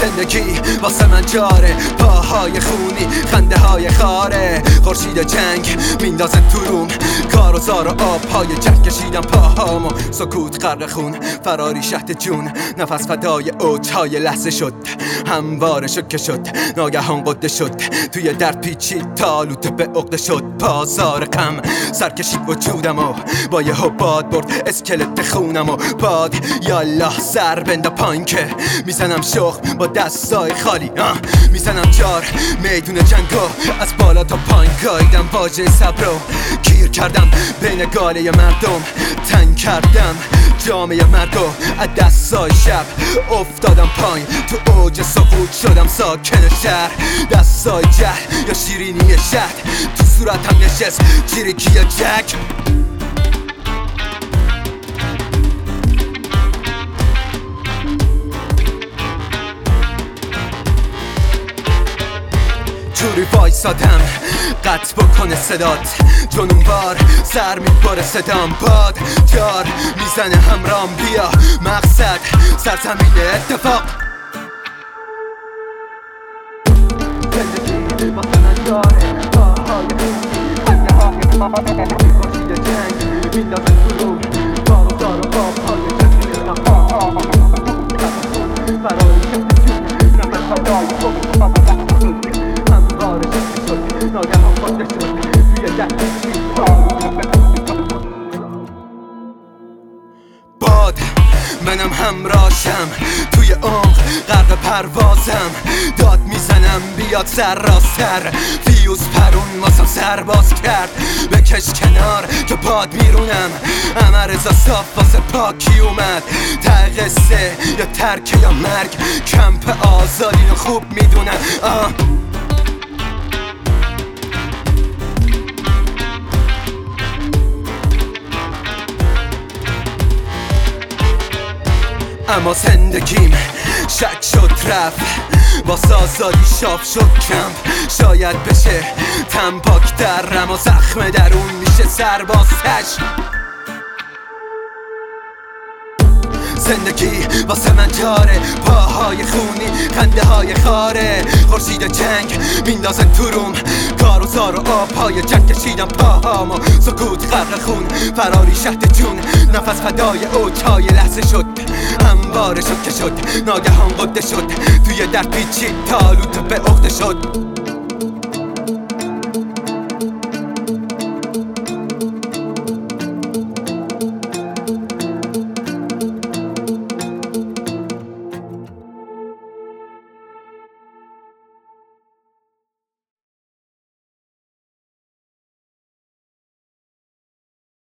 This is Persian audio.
زندگی واسه من جاره، پاهای خونی خنده های خاره، خورشید جنگ میندازه تو روم، کار و زار و آبهای جنگ کشیدم پاهامو، سکوت غرق خون، فراری شهد جون، نفس فدای اوجهای لحظه شد، همواره شد شد، ناگهان قده شد، توی درد پیچید تالوت به عقده شد، بازار غم سر کشید وجودم و با یه باد برد اسکلت خونم و باد یالله سر بنده پایین که میزنم شخم با دستای خالی، میزنم جار میدون جنگو، از بالا تا پایین گایدم واژه صبر رو گیر کردم بین گاله مردم، تنگ کردم جامعه مردو از دستای شب افتادم پایین، تو اوج سقوط شدم ساکن شهر، دستای جهل یا شیرینی شهد تو صورتم نشست چیریکی یا جک. جوری وایسادم قطع بکنه صدات، جنونوار سر میباره صدام، باد جار میزنه همرام، بیا مقصد سرزمین اتفاق. زندگی واسه من جاره، پاهای خونی خنده های خاره، خورشید جنگ میندازه تو روم، کار و زار و آبهای جنگ فراری شهد جون، نفس فدای اوجهای همواره شد شد، ناگهان قده شد، توی درد پیچید باد منم همراشم، توی عمق غرق پروازم، داد میزنم بیاد سر راستر، فیوز پرون واسم سرباز کرد، بکش کنار که باد میرونم، رضا صاف واسه پاکی اومد، ته قصه یا ترک یا مرگ، کمپ آزادی رو خوب میدونم. اما زندگیم شک شد رفت، واسه آزادی شاف شد کمپ، شاید بشه تنپاک درم و زخم درون میشه سربازتش. زندگی واسه من جاره، پاهای خونی خنده های خاره، خورشید جنگ میندازه تو روم، کار و زار و آبهای جنگ کشیدم پاهامو، سکوت غرق خون، فراری شهد جون، نفس فدای اوجهای لحظه شد، همواره شد که شد، ناگهان قده شد، توی درد پیچید تالوت به عقده شد.